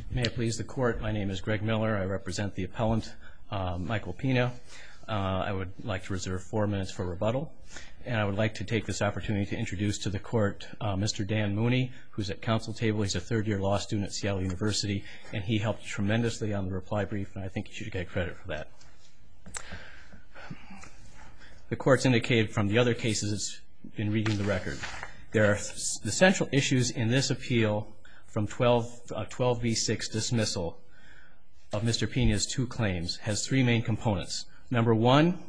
May it please the Court, my name is Greg Miller. I represent the appellant, Michael Pina. I would like to reserve 4 minutes for rebuttal. And I would like to take this opportunity to introduce to the Court Mr. Dan Mooney, who's at counsel table. He's a third-year law student at Seattle University, and he helped tremendously on the reply brief, and I think he should get credit for that. The Court's indicated from the other cases in reading the record. There are the central issues in this appeal from 12b6 dismissal of Mr. Pina's 2 claims has 3 main components. Number 1,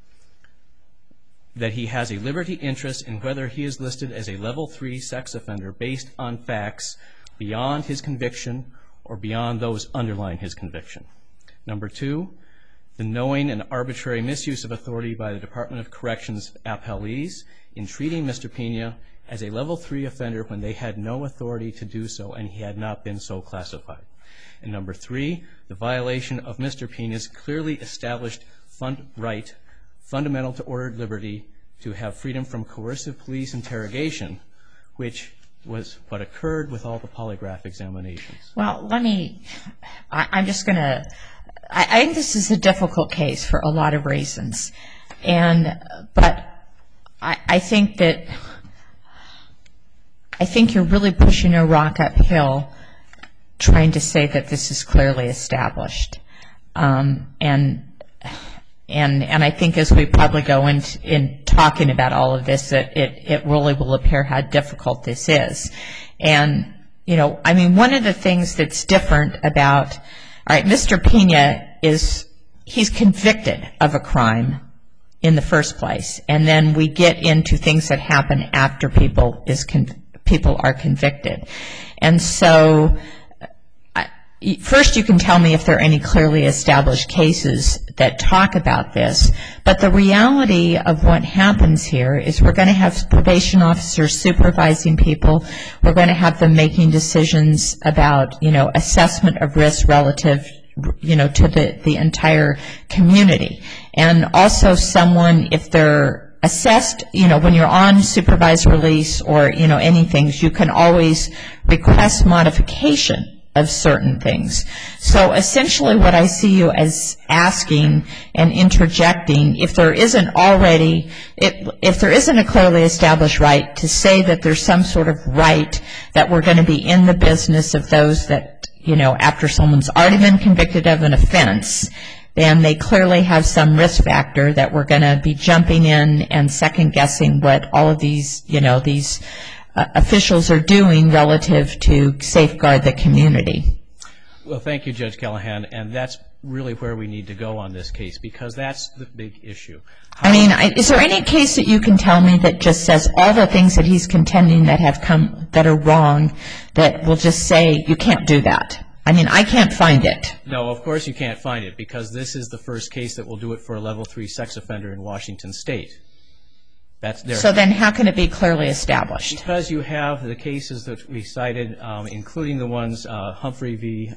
that he has a liberty interest in whether he is listed as a level 3 sex offender based on facts beyond his conviction or beyond those underlying his conviction. Number 2, the knowing and arbitrary misuse of authority by the Department of Corrections appellees in treating Mr. Pina as a level 3 offender when they had no authority to do so and he had not been so classified. And number 3, the violation of Mr. Pina's clearly established right, fundamental to ordered liberty, to have freedom from coercive police interrogation, which was what occurred with all the polygraph examinations. Well, I'm just going to, I think this is a difficult case for a lot of reasons. But I think you're really pushing a rock uphill trying to say that this is clearly established. And I think as we probably go in talking about all of this, it really will appear how difficult this is. And, you know, I mean, one of the things that's different about, all right, Mr. Pina he's convicted of a crime in the first place. And then we get into things that happen after people are convicted. And so first you can tell me if there are any clearly established cases that talk about this. But the reality of what happens here is we're going to have probation officers supervising people. We're going to have them making decisions about, you know, assessment of risk relative, you know, to the entire community. And also someone, if they're assessed, you know, when you're on supervised release or, you know, anything, you can always request modification of certain things. So essentially what I see you as asking and interjecting, if there isn't a clearly established right, to say that there's some sort of right that we're going to be in the business of those that, you know, after someone's already been convicted of an offense, then they clearly have some risk factor that we're going to be jumping in and second guessing what all of these, you know, these officials are doing relative to safeguard the community. Well, thank you, Judge Callahan, and that's really where we need to go on this case, because that's the big issue. I mean, is there any case that you can tell me that just says all the things that he's contending that are wrong, that will just say you can't do that? I mean, I can't find it. No, of course you can't find it, because this is the first case that will do it for a level 3 sex offender in Washington State. So then how can it be clearly established? Because you have the cases that we cited, including the ones Humphrey v.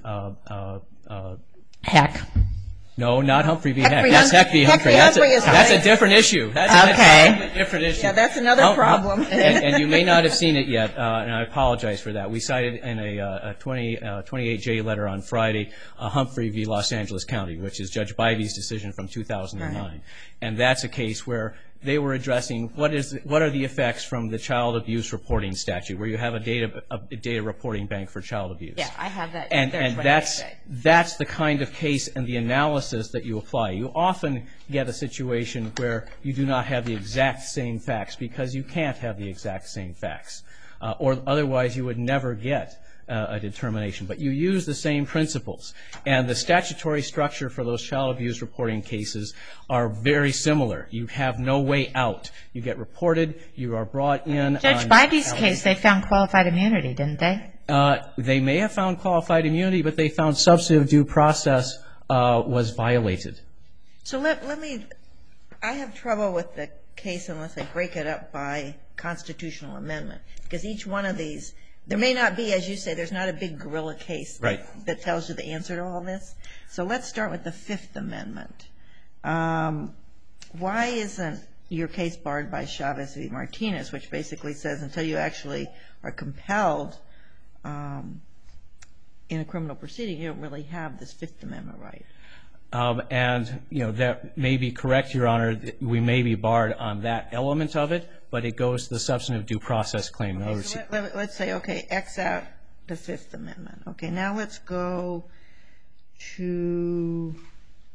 Heck. No, not Humphrey v. Heck. That's Heck v. Humphrey. That's a different issue. That's a different issue. Yeah, that's another problem. And you may not have seen it yet, and I apologize for that. We cited in a 28J letter on Friday Humphrey v. Los Angeles County, which is Judge Bivey's decision from 2009. Right. And that's a case where they were addressing what are the effects from the child abuse reporting statute, where you have a data reporting bank for child abuse. Yeah, I have that. And that's the kind of case and the analysis that you apply. You often get a situation where you do not have the exact same facts, because you can't have the exact same facts, or otherwise you would never get a determination. But you use the same principles. And the statutory structure for those child abuse reporting cases are very similar. You have no way out. You get reported. You are brought in. Judge Bivey's case, they found qualified immunity, didn't they? They may have found qualified immunity, but they found substantive due process was violated. So let me, I have trouble with the case unless I break it up by constitutional amendment, because each one of these, there may not be, as you say, there's not a big gorilla case that tells you the answer to all this. So let's start with the Fifth Amendment. Why isn't your case barred by Chavez v. Martinez, which basically says until you actually are compelled in a criminal proceeding, you don't really have this Fifth Amendment right. And, that may be correct, Your Honor. We may be barred on that element of it, but it goes to the substantive due process claim. Okay, so let's say, okay, X out the Fifth Amendment. Okay, now let's go to,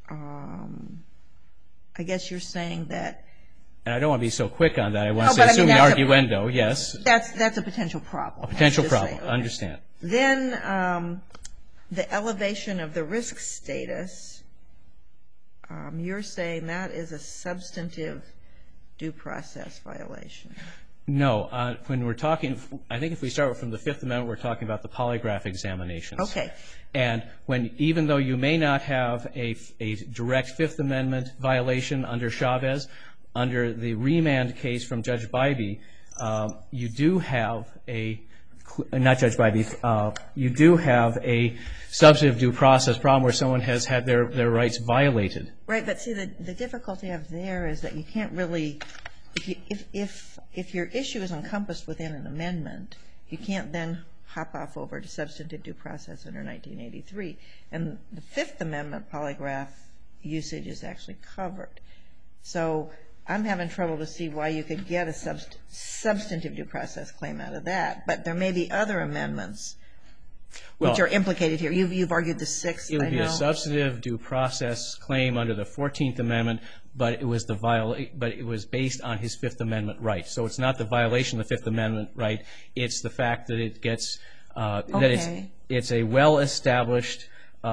I guess you're saying that. And I don't want to be so quick on that. I want to No, say, but I mean, assuming arguendo, yes. That's a potential problem. A potential let's just problem, say, okay. understand. Then the elevation of the risk status, you're saying that is a substantive due process violation. No, when we're talking, I think if we start from the Fifth Amendment, we're talking about the polygraph examinations. Okay. And even though you may not have a direct Fifth Amendment violation under Chavez, under the remand case from Judge Bybee, you do have not Judge Bybee, you do have a substantive due process problem where someone has had their rights violated. Right, but see, the difficulty of there is that you can't really, if your issue is encompassed within an amendment, you can't then hop off over to substantive due process under 1983. And the Fifth Amendment polygraph usage is actually covered. So I'm having trouble to see why you could get a substantive due process claim out of that. But there may be other amendments which are implicated here. You've argued the Sixth, I know. It would be a substantive due process claim under the 14th Amendment, but it was based on his Fifth Amendment right. So it's not the violation of the Fifth Amendment right. It's the fact that it gets that it's a well-established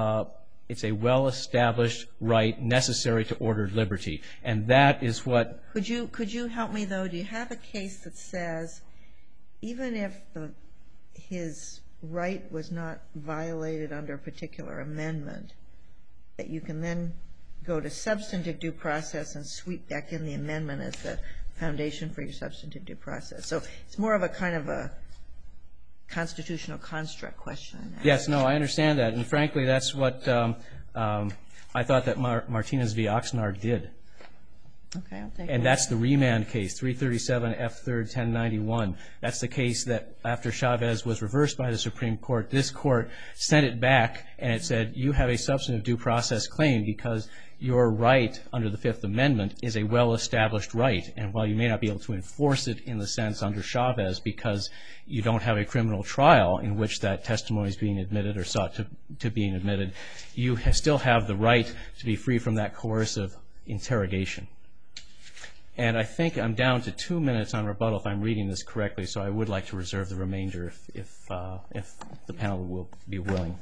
right necessary to ordered liberty, and that is what. Could you help me though? Do you have a case that says even if his right was not violated under a particular amendment, that you can then go to substantive due process and sweep back in the amendment as the foundation for your substantive due process? So it's more of a kind of a constitutional construct question. Yes, no, I understand that, and frankly, that's what I thought that Martinez v. Oxnard did. Okay, I'll take it. And that's the remand case, 337 F. 3rd 1091. That's the case that after Chavez was reversed by the Supreme Court, this court sent it back and it said, you have a substantive due process claim because your right under the Fifth Amendment is a well-established right. And while you may not be able to enforce it in the sense under Chavez because you don't have a criminal trial in which that testimony is being admitted or sought to being admitted, you still have the right to be free from that coercive interrogation. And I think I'm down to 2 minutes on rebuttal if I'm reading this correctly, so I would like to reserve the remainder if the panel will be willing.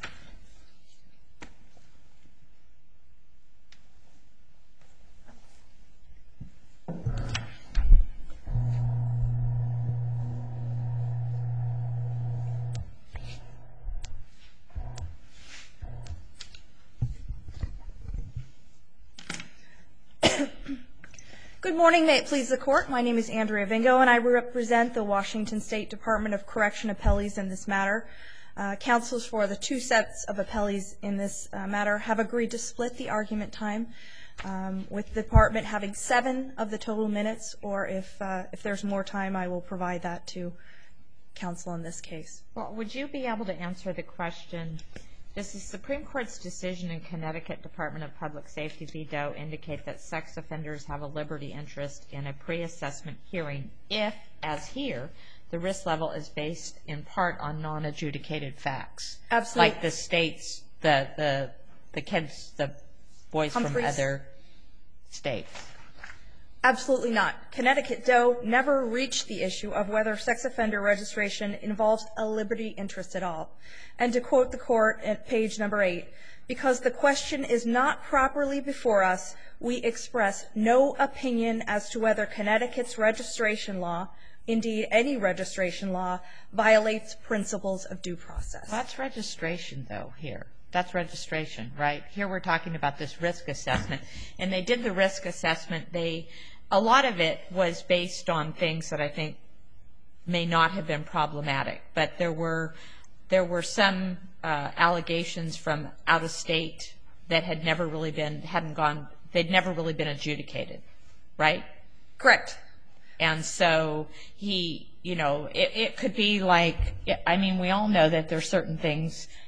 Good morning. May it please the Court. My name is Andrea Vingo, and I represent the Washington State Department of Correction appellees in this matter. Counsels for the two sets of appellees in this matter have agreed to split the argument time, with the department having 7 of the total minutes, or if there's more time, I will provide that to counsel in this case. Well, would you be able to answer the question, does the Supreme Court's decision in Connecticut Department of Public Safety v. Doe indicate that sex offenders have a liberty interest in a pre-assessment hearing if, as here, the risk level is based in part on non-adjudicated facts? Absolutely. Like the states, the kids, the boys from other states. Absolutely not. Connecticut Doe never reached the issue of whether sex offender registration involves a liberty interest at all. And to quote the court at page number 8, because the question is not properly before us, we express no opinion as to whether Connecticut's registration law, indeed any registration law, violates principles of due process. That's registration, though, here. That's registration, right? Here we're talking about this risk assessment. And they did the risk assessment. A lot of it was based on things that I think may not have been problematic. But there were some allegations from out of state that had never really been, they'd never really been adjudicated, right? Correct. And so it could be like, I mean, we all know that there are certain things,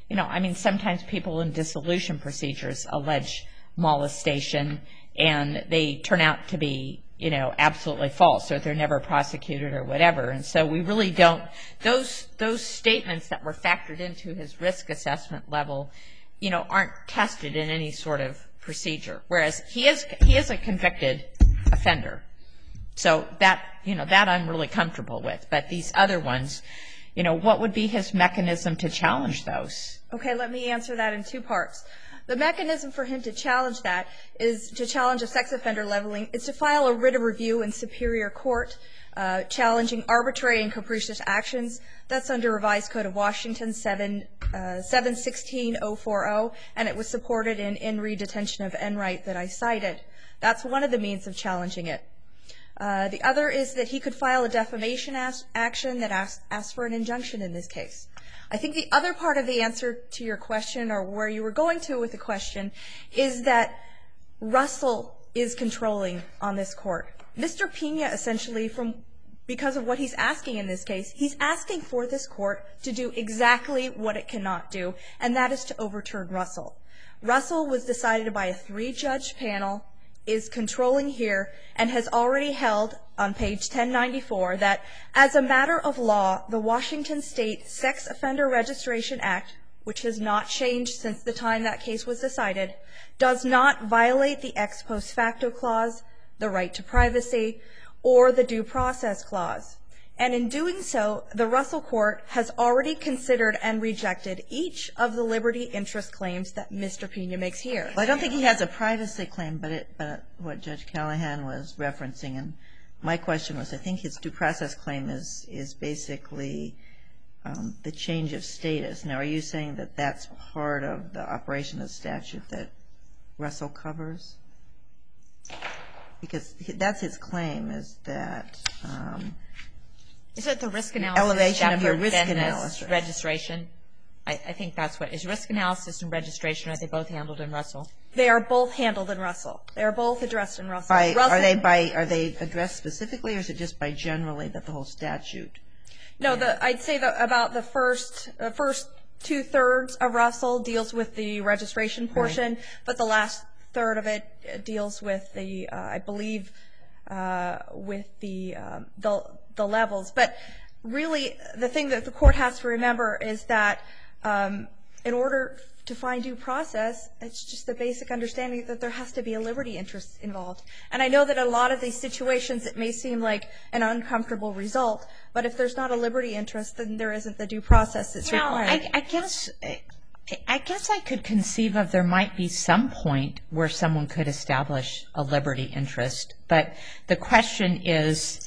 I mean, sometimes people in dissolution procedures allege molestation, and they turn out to be, absolutely false, or they're never prosecuted or whatever. And so we really don't, those statements that were factored into his risk assessment level, aren't tested in any sort of procedure. Whereas he is a convicted offender. So that I'm really comfortable with. But these other ones, what would be his mechanism to challenge those? Okay, let me answer that in two parts. The mechanism for him to challenge that is to challenge a sex offender leveling is to file a writ of review in superior court challenging arbitrary and capricious actions. That's under Revised Code of Washington 716.040, and it was supported in re-detention of Enright that I cited. That's one of the means of challenging it. The other is that he could file a defamation action that asks for an injunction in this case. I think the other part of the answer to your question, or where you were going to with the question, is that Russell is controlling on this court. Mr. Pena, essentially, because of what he's asking in this case, he's asking for this court to do exactly what it cannot do, and that is to overturn Russell. Russell was decided by a 3-judge panel, is controlling here, and has already held on page 1094 that as a matter of law, the Washington State Sex Offender Registration Act, which has not changed since the time that case was decided, does not violate the ex post facto clause, the right to privacy, or the due process clause. And in doing so, the Russell court has already considered and rejected each of the liberty interest claims that Mr. Pena makes here. Well, I don't think he has a privacy claim, but what Judge Callahan was referencing, and my question was, I think his due process claim is basically the change of status. Now, are you saying that that's part of the operation of the statute that Russell covers? Because that's his claim, is that is it the risk analysis? Elevation of your risk analysis. Registration. I think that's what is risk analysis and registration. Are they both handled in Russell? They are both handled in Russell. They are both addressed in Russell. Are they addressed specifically, or is it just by generally that the whole statute? No, I'd say about the first 2/3 of Russell deals with the registration portion, but the last third of it deals with the, I believe, with the levels. But really, the thing that the court has to remember is that in order to find due process, it's just the basic understanding that there has to be a liberty interest involved. And I know that in a lot of these situations it may seem like an uncomfortable result, but if there's not a liberty interest, then there isn't the due process that's required. I guess I could conceive of there might be some point where someone could establish a liberty interest, but the question is,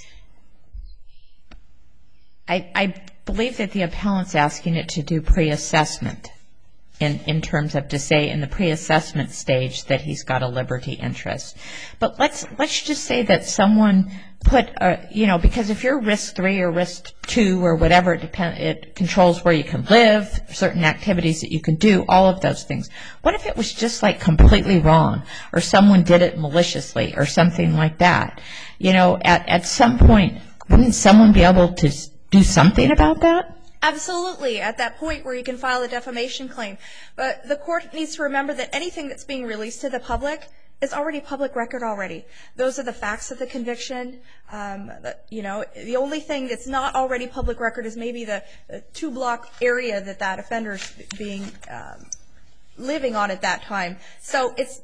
I believe that the appellant's asking it to do pre-assessment in terms of to say in the pre-assessment stage that he's got a liberty interest. But let's just say that someone put, because if you're risk 3 or risk 2 or whatever, it controls where you can live, certain activities that you can do, all of those things. What if it was just like completely wrong, or someone did it maliciously or something like that? At some point, wouldn't someone be able to do something about that? Absolutely, at that point where you can file a defamation claim. But the court needs to remember that anything that's being released to the public is already public record already. Those are the facts of the conviction. The only thing that's not already public record is maybe the 2-block area that offender's being living on at that time. So it's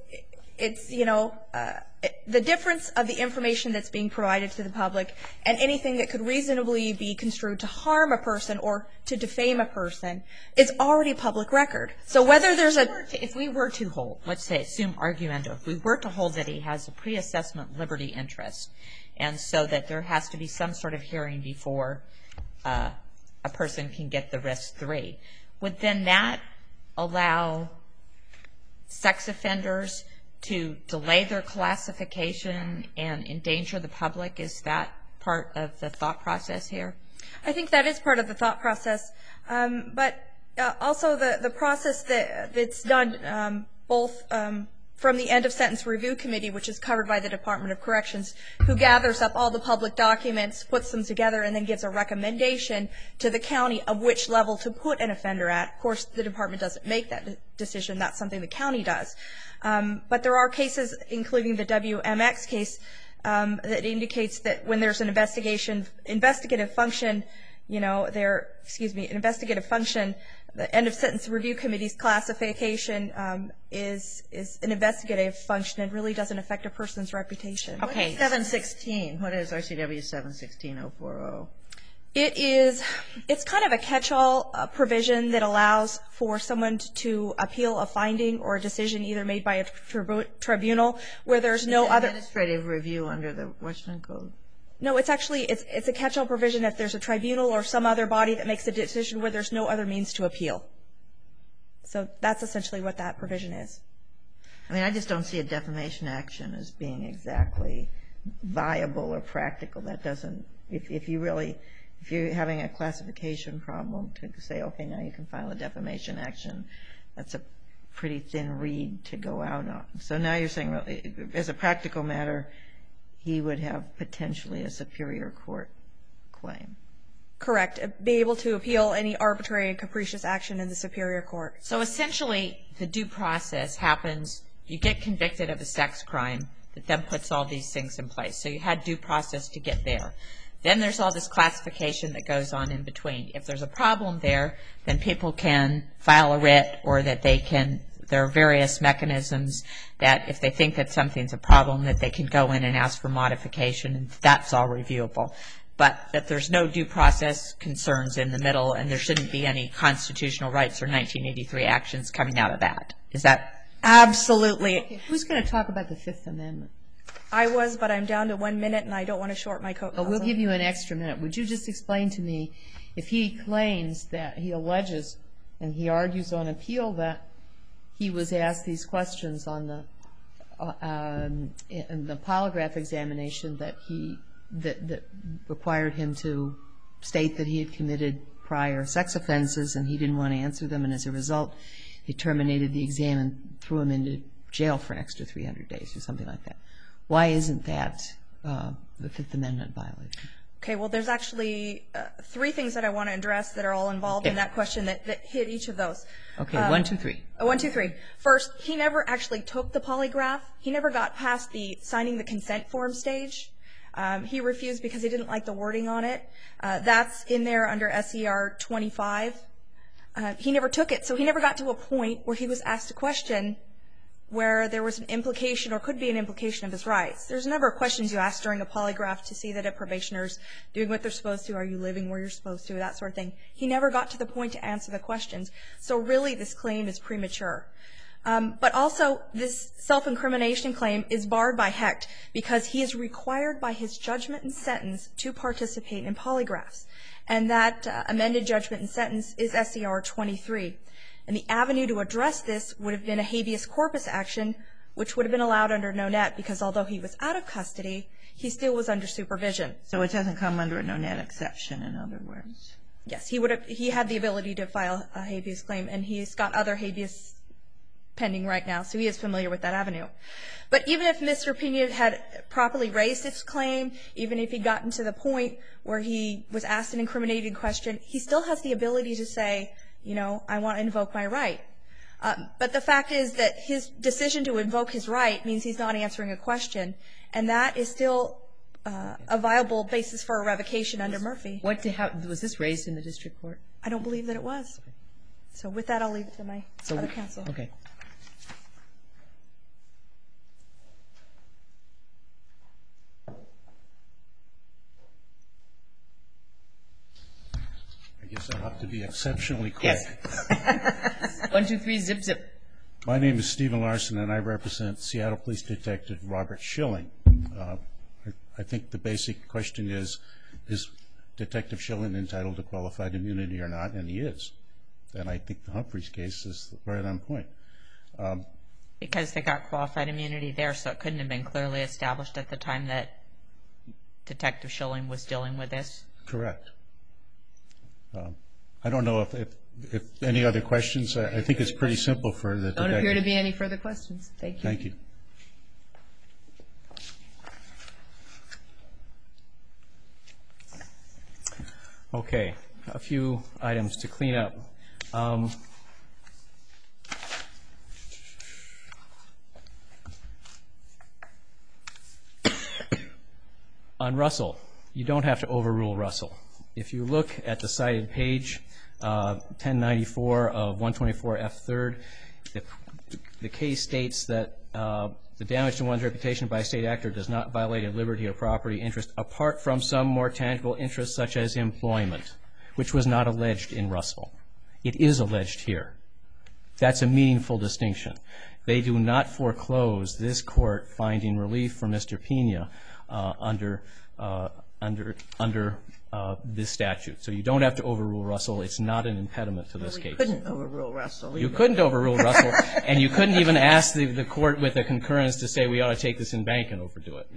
the difference of the information that's being provided to the public and anything that could reasonably be construed to harm a person or to defame a person is already public record. So whether there's if we were to hold, let's say, assume arguendo, if we were to hold that he has a pre-assessment liberty interest, and so that there has to be some sort of hearing before a person can get the risk 3, would then that allow sex offenders to delay their classification and endanger the public? Is that part of the thought process here? I think that is part of the thought process. But also the process that's done both from the End of Sentence Review Committee, which is covered by the Department of Corrections, who gathers up all the public documents, puts them together, and then gives a recommendation to the county of which level to put an offender at. Of course, the department doesn't make that decision. That's something the county does. But there are cases, including the WMX case, that indicates that when there's an investigative function, investigative function, the End of Sentence Review Committee's classification is an investigative function and really doesn't affect a person's reputation. Okay. 716. What is RCW 716-040? It's kind of a catch-all provision that allows for someone to appeal a finding or a decision either made by a tribunal where there's no other administrative review under the Washington Code. No, it's actually it's a catch-all provision if there's a tribunal or some other body that makes a decision where there's no other means to appeal. So that's essentially what that provision is. I mean, I just don't see a defamation action as being exactly viable or practical. That doesn't, if you're having a classification problem to say, okay, now you can file a defamation action, that's a pretty thin reed to go out on. So now you're saying, really, as a practical matter, he would have potentially a superior court claim. Correct. Be able to appeal any arbitrary and capricious action in the superior court. So essentially, the due process happens, you get convicted of a sex crime that then puts all these things in place. So you had due process to get there. Then there's all this classification that goes on in between. If there's a problem there, then people can file a writ or that there are various mechanisms that if they think that something's a problem, that they can go in and ask for modification, and that's all reviewable. But that there's no due process concerns in the middle, and there shouldn't be any constitutional rights or 1983 actions coming out of that. Is that? Absolutely. Okay, who's going to talk about the Fifth Amendment? I was, but I'm down to 1 minute, and I don't want to short my coat. We'll give you an extra minute. Would you just explain to me, if he claims that he alleges and he argues on appeal that he was asked these questions on the polygraph examination that required him to state that he had committed prior sex offenses and he didn't want to answer them, and as a result, they terminated the exam and threw him into jail for an extra 300 days or something like that. Why isn't that the Fifth Amendment violation? Okay, well, there's actually 3 things that I want to address that are all involved in that question that hit each of those. Okay, 1, 2, 3. 1, 2, 3. First, he never actually took the polygraph. He never got past the signing the consent form stage. He refused because he didn't like the wording on it. That's in there under SER 25. He never took it, so he never got to a point where he was asked a question where there was an implication or could be an implication of his rights. There's a number of questions you ask during a polygraph to see that a probationer's doing what they're supposed to, are you living where you're supposed to, that sort of thing. He never got to the point to answer the questions. So really this claim is premature. But also this self-incrimination claim is barred by Hecht because he is required by his judgment and sentence to participate in polygraphs. And that amended judgment and sentence is SER 23. And the avenue to address this would have been a habeas corpus action, which would have been allowed under no-net because although he was out of custody, he still was under supervision. So it doesn't come under a no-net exception, in other words. Yes, he had the ability to file a habeas claim, and he's got other habeas pending right now, so he is familiar with that avenue. But even if Mr. Pena had properly raised his claim, even if he'd gotten to the point where he was asked an incriminating question, he still has the ability to say, you know, I want to invoke my right. But the fact is that his decision to invoke his right means he's not answering a question, and that is still a viable basis for a revocation under Murphy. Was this raised in the district court? I don't believe that it was. So with that, I'll leave it to my other counsel. Okay. I guess I'll have to be exceptionally quick. Yes. 1, 2, 3, zip, zip. My name is Stephen Larson, and I represent Seattle Police Detective Robert Schilling. I think the basic question is Detective Schilling entitled to qualified immunity or not? And he is. And I think the Humphreys case is right on point. Because they got qualified immunity there, so it couldn't have been clearly established at the time that Detective Schilling was dealing with this? Correct. I don't know if If any other questions, I think it's pretty simple for the detective. Don't appear to be any further questions. Thank you. Thank you. Okay, a few items to clean up. On Russell, you don't have to overrule Russell. If you look at the cited page, 1094 of 124 F3rd, the case states that the damage to one's reputation by a state actor does not violate a liberty or property interest apart from some more tangible interest such as employment, which was not alleged in Russell. It is alleged here. That's a meaningful distinction. They do not foreclose this court finding relief for Mr. Pena under this statute. So you don't have to overrule Russell. It's not an impediment to this case. You couldn't overrule Russell either. You couldn't overrule Russell, and you couldn't even ask the court with a concurrence to say we ought to take this in bank and overdo it.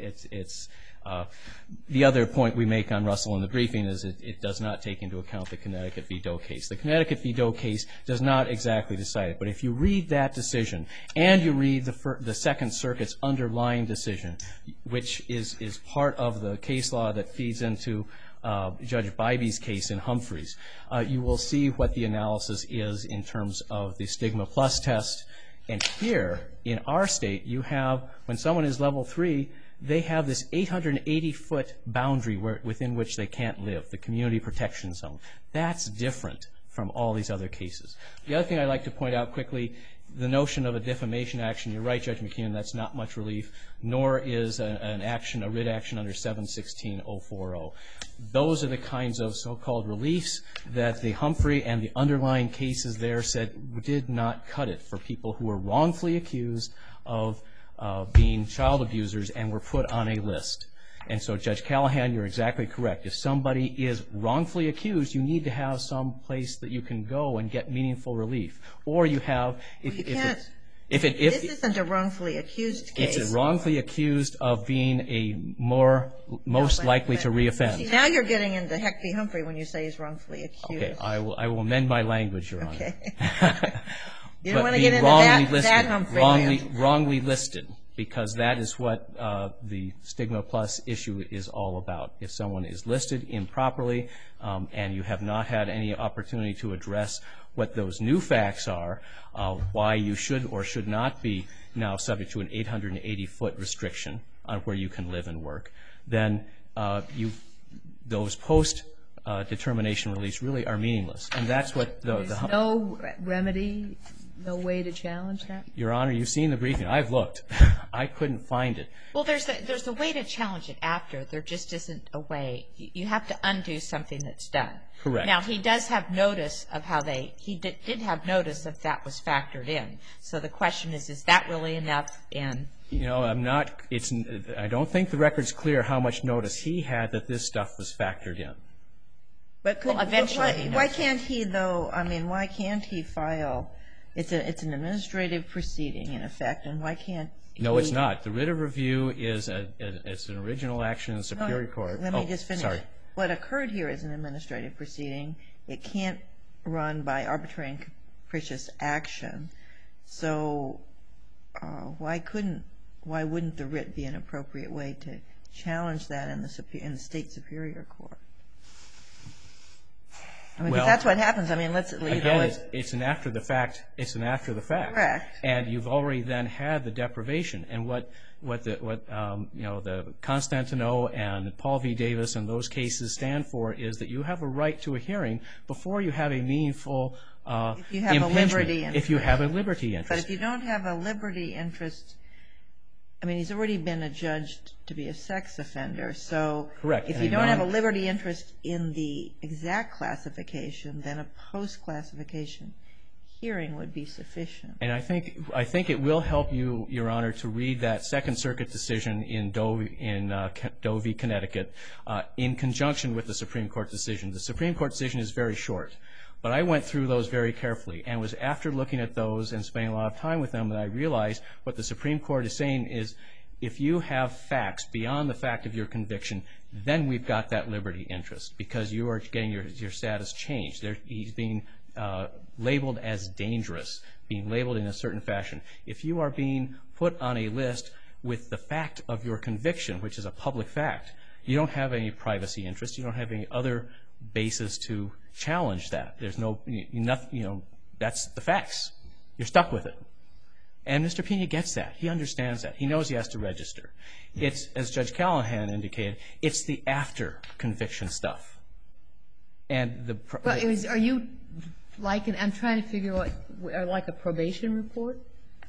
The other point we make on Russell in the briefing is it does not take into account the Connecticut v. Doe case. The Connecticut v. Doe case does not exactly decide it, but if you read that decision and you read the Second Circuit's underlying decision, which is part of the case law that feeds into Judge Bybee's case in Humphreys, you will see what the analysis is in terms of the stigma plus test. And here in our state, you have, when someone is level 3, they have this 880-foot boundary within which they can't live, the community protection zone. That's different from all these other cases. The other thing I'd like to point out quickly, the notion of a defamation action, you're right, Judge McKeon, that's not much relief, nor is a writ action under 716-040. Those are the kinds of so-called reliefs that the Humphrey and the underlying cases there said did not cut it for people who were wrongfully accused of being child abusers and were put on a list. And so, Judge Callahan, you're exactly correct. If somebody is wrongfully accused, you need to have some place that you can go and get meaningful relief. Or you have, this isn't a wrongfully accused case. It's a wrongfully accused of being a most likely to reoffend. See, now you're getting into Heck v. Humphrey when you say he's wrongfully accused. Okay, I will amend my language, Your Honor. Okay. You don't want to get into that Humphrey land. Wrongly listed, because that is what the stigma plus issue is all about. If someone is listed improperly and you have not had any opportunity to address what those new facts are, why you should or should not be now subject to an 880-foot restriction on where you can live and work, then those post-determination reliefs really are meaningless. And that's what There's no remedy, no way to challenge that? Your Honor, you've seen the briefing. I've looked. I couldn't find it. Well, there's a way to challenge it after. There just isn't a way. You have to undo something that's done. Correct. Now, he does have notice of how he did have notice if that was factored in. So the question is that really enough? And you know, I don't think the record's clear how much notice he had that this stuff was factored in. But eventually, why can't he, though? I mean, why can't he file? It's an administrative proceeding, in effect, and why can't he? No, it's not. The writ of review is an original action in the Superior Court. Let me just finish. Sorry. What occurred here is an administrative proceeding. It can't run by arbitrary and capricious action. So why wouldn't the writ be an appropriate way to challenge that in the state Superior Court? I mean, that's what happens. I mean, it's an after the fact. It's an after the fact. Correct. And you've already then had the deprivation. And what the Constantino and Paul V. Davis and those cases stand for is that you have a right to a hearing before you have a meaningful impingement. If you have a liberty interest. If you have a liberty interest. But if you don't have a liberty interest, I mean, he's already been adjudged to be a sex offender. So correct. If you don't have a liberty interest in the exact classification, then a post-classification hearing would be sufficient. And I think it will help you, Your Honor, to read that Second Circuit decision in Doe v. Connecticut in conjunction with the Supreme Court decision. The Supreme Court decision is very short. But I went through those very carefully, and it was after looking at those and spending a lot of time with them that I realized what the Supreme Court is saying is if you have facts beyond the fact of your conviction, then we've got that liberty interest because you are getting your status changed. He's being labeled as dangerous, being labeled in a certain fashion. If you are being put on a list with the fact of your conviction, which is a public fact, you don't have any privacy interest. You don't have any other basis to challenge that. There's no, that's the facts. You're stuck with it. And Mr. Pena gets that. He understands that. He knows he has to register. It's, as Judge Callahan indicated, it's the after conviction stuff. And are you like, I'm trying to figure out, like a probation report?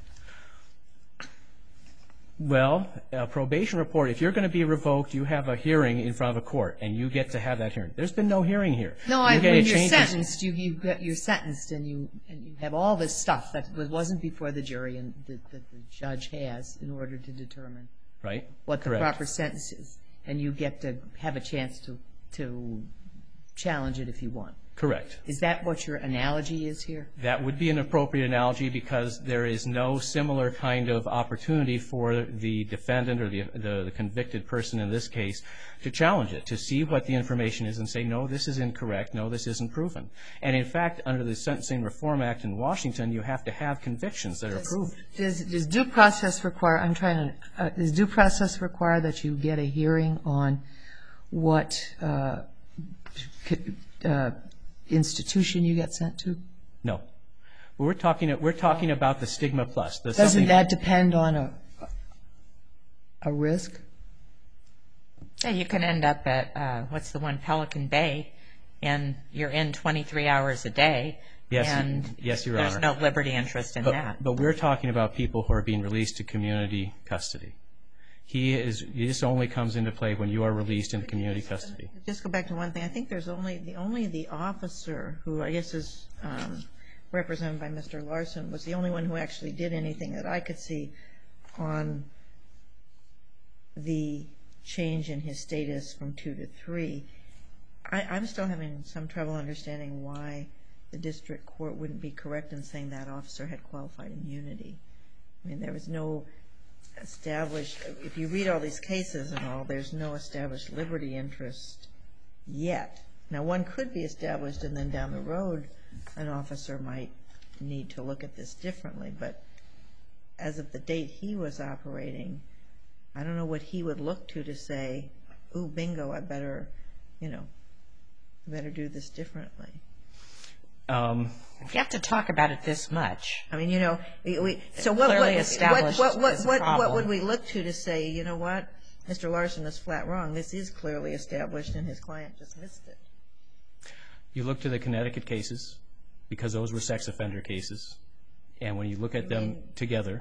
Well, a probation report, if you're going to be revoked, you have a hearing in front of a court, and you get to have that hearing. There's been no hearing here. No, when you're sentenced, you're sentenced, and you have all this stuff that wasn't before the jury and that the judge has in order to determine what the proper sentence is, and you get to have a chance to challenge it if you want. Correct. Is that what your analogy is here? That would be an appropriate analogy because there is no similar kind of opportunity for the defendant or the convicted person in this case to challenge it, to see what the information is and say, no, this is incorrect, no, this isn't proven. And in fact, under the Sentencing Reform Act in Washington, you have to have convictions that are proved. Does due process require, does due process require that you get a hearing on what institution you get sent to? No. We're talking about the stigma plus. Doesn't that depend on a risk? Yeah, you can end up at, what's the one, Pelican Bay, and you're in 23 hours a day. Yes, Your Honor. There's no liberty interest in that. But we're talking about people who are being released to community custody. This only comes into play when you are released into community custody. Just go back to one thing. I think there's only the officer who I guess is represented by Mr. Larson was the only one who actually did anything that I could see on the change in his status from 2 to 3. I'm still having some trouble understanding why the district court wouldn't be correct in saying that officer had qualified immunity. I mean, there was no established, if you read all these cases and all, there's no established liberty interest yet. Now, one could be established, and then down the road, an officer might need to look at this differently. But as of the date he was operating, I don't know what he would look to say, ooh, bingo, I better do this differently. You have to talk about it this much. I mean, so what would we look to say, you know what, Mr. Larson is flat wrong. This is clearly established, and his client just missed it. You look to the Connecticut cases, because those were sex offender cases. And when you look at them together.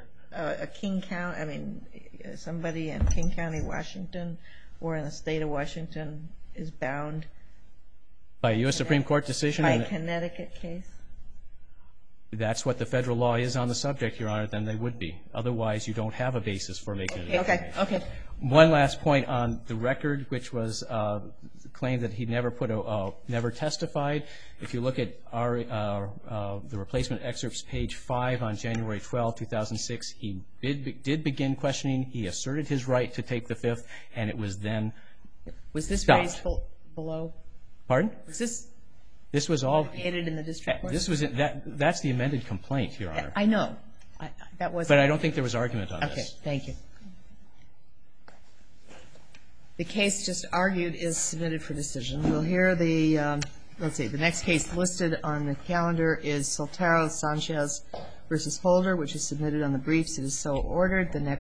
Somebody in King County, Washington, or in the state of Washington is bound by a U.S. Supreme Court decision? By a Connecticut case? That's what the federal law is on the subject, Your Honor, then they would be. Otherwise, you don't have a basis for making a determination. Okay. One last point on the record, which was claimed that he never testified. If you look at the replacement excerpts, page 5 on January 12, 2006, he did begin questioning. He asserted his right to take the fifth, and it was then Was this stopped. raised below? Pardon? Was this was all litigated in the district court? That's the amended complaint, Your Honor. I know. That wasn't. But I don't think there was argument on this. Okay. Thank you. The case just argued is submitted for decision. We'll hear the next case listed on the calendar is Soltero Sanchez v. Holder, which is submitted on the briefs. It is so ordered.